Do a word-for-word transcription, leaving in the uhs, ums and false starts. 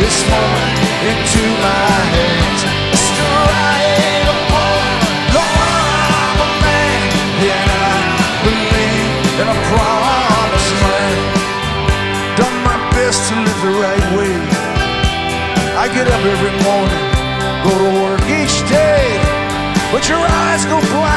this moment into my hands. Mister I ain't a boy, Lord, I'm a man, and I believe in a promised land. Done my best to live the right way. I get up every morning, go to work each day, but your eyes go blind.